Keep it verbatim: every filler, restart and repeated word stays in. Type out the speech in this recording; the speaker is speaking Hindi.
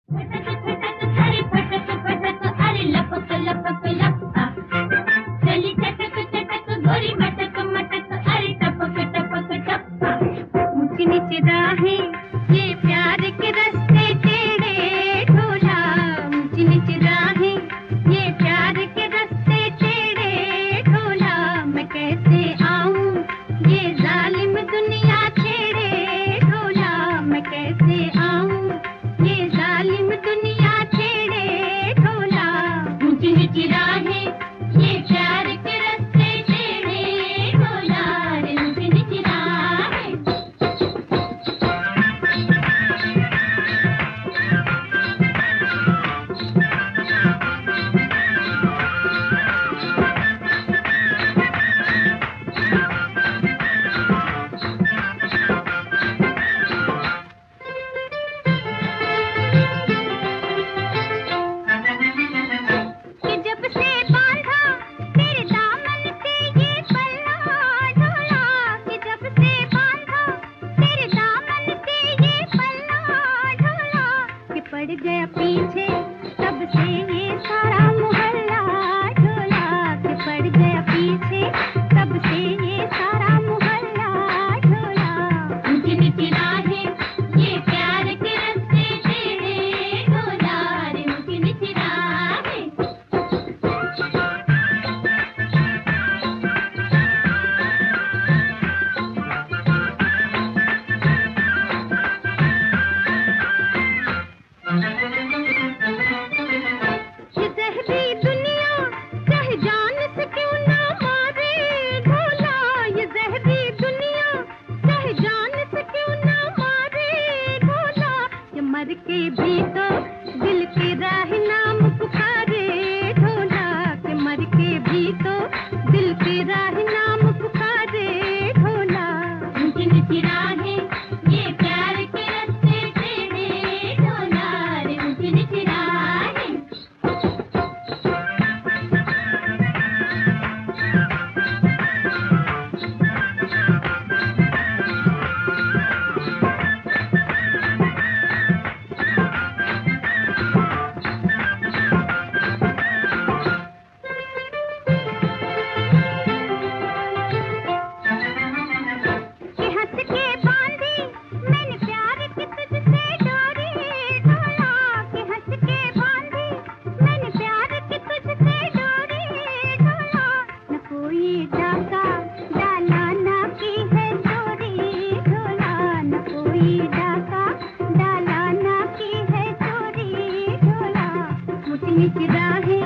फटक फटक अरे फटक फटक अरे लपक लपक लपका, चली चटक चटक गोरी मटक मटक अरे टपक टपक टपका। ऊंची नीची राहें ये प्यार के रास्ते टेढ़े ढोला, ऊंची नीची राहें ये प्यार के रास्ते टेढ़े ढोला। मैं कैसे आऊं ये जालिम दुनिया छेड़े ढोला, मैं कैसे आऊं ये जालिम दुनिया छेड़े ढोला। ऊंची नीची राहें ये प्यार के रास्ते टेढ़े ढोला, रे ऊंची नीची राहें। कि जब से बांधा तेरे दामन से ये पल्ला ढोला, कि जब से बांधा तेरे दामन से ये पल्ला ढोला, कि पड़ गया पीछे तब से ये सारा मोहल्ला ढोला, कि पड़ गया पीछे तब से ये सारा मोहल्ला ढोला। ऊंची नीची राहें ये प्यार के रास्ते टेढ़े ढोला, रे ऊंची नीची राहें। ये जहरी दुनिया चाहे जान से क्यों ना मारे ढोला, ये जहरी दुनिया चाहे जान से क्यों ना मारे ढोला। ये मर के भी तो दिल के राह नाम पुकारे ढोला, कि मर के भी तो दिल के राह नाम पुकारे ढोला। ऊंची नीची राहें ये प्यार के रास्ते टेढ़े ढोला, रे ऊंची नीची राहें। कि हंस के बांधी मैंने प्यार की तुझसे डोरी ढोला, कि हंस के बांधी मैंने प्यार की तुझसे डोरी ढोला। न कोई डाका डाला ना की है चोरी ढोला, न कोई डाका डाला ना की है चोरी ढोला। ऊंची नीची राहें